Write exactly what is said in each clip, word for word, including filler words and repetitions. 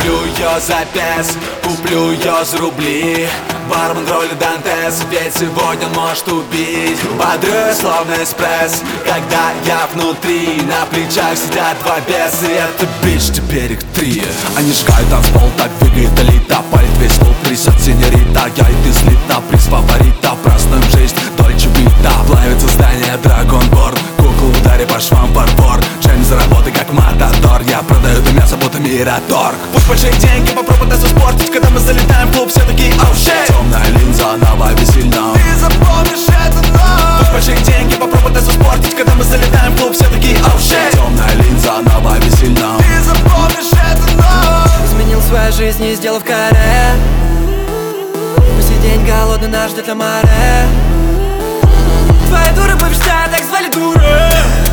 Куплю ее за пес, куплю ее за рубли. Бармен роли Дантес, ведь сегодня он может убить. Бодрый, словно эспресс, когда я внутри. На плечах сидят два беса, и это бич, теперь их три. Они сжигают танцпол, так двигает элита. Палит весь клуб, трясет синьорита. Я и ты слита, приз фаворита. Празднуем жизнь, Дольче Вита. Плавится здание, Драгонборд. Кукол в ударе по швам, фарфор. Джеймс за работы, как матадор. Я продаю это мясо, будто Мираторг. Пусть большие деньги, попробуй нас испортить. Когда мы залетаем в клуб, все такие оу шит. Темная линза на вайбе сильно. Ты запомнишь это, но пусть большие деньги, попробуй нас испортить. Когда мы залетаем в клуб, все такие оу шит. Темная линза на вайбе сильно. Ты запомнишь это, но изменил свою жизнь, не сделав каре. По сей день голодный, нас ждет Амаре. Твоя дура побеждает, так звали дура.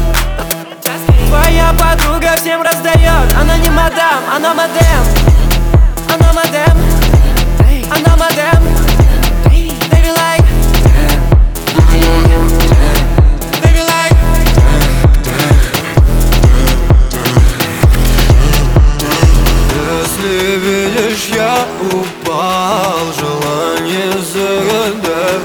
Твоя подруга всем раздает. Она не мадам, она модем. Она модем. Она модем. Baby like, baby like. Если видишь, я упал, желание загадать.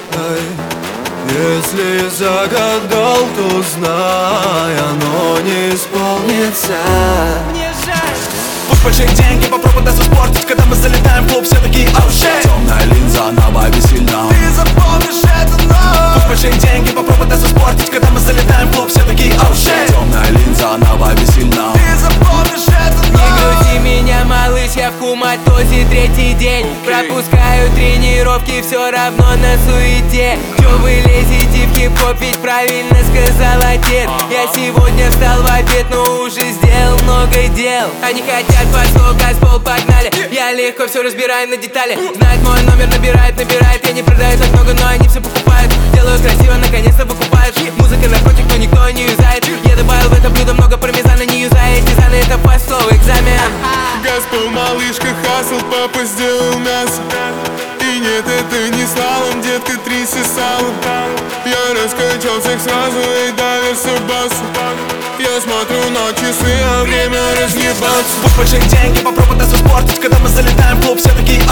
Если загадал, то знай, оно не исполнится. Мне жаль. пусть большие деньги, попробуй нас испортить. Когда мы залетаем в клуб, все такие оу шит. Темная линза на вайбе сильно. Ты запомнишь это, но пусть большие деньги, попробуй нас испортить. Когда мы залетаем в клуб, все такие оу шит. Темная линза на вайбе сильно. Ты запомнишь это, но не грузи меня, малыш, я в коматозе третий день. Пропускаю тренировки, все равно на суете. Чё вы лезете в хип-хоп, ведь правильно сказал отец. Я сегодня встал в обед, но уже сделал много дел. Они хотят под свой газпол, погнали. Я легко все разбираю на детали. Знает мой номер, набирает, набирает. Я не продаю так много, но они все покупают. Делаю красиво, наконец-то выкупают. Музыка наркотик, но никто не юзает. Я добавил в это блюдо много пармезана, не юзая эти заны, это по слову экзамен. Газпол, малышка, хасл, папа сделал мясо. И нет, это не слалом, детка, тряси салом. Я раскачал всех сразу и давился басу. Я смотрю на часы, а время разъебаться. пусть большие деньги, попробуй нас испортить. Когда мы залетаем в клуб, все такие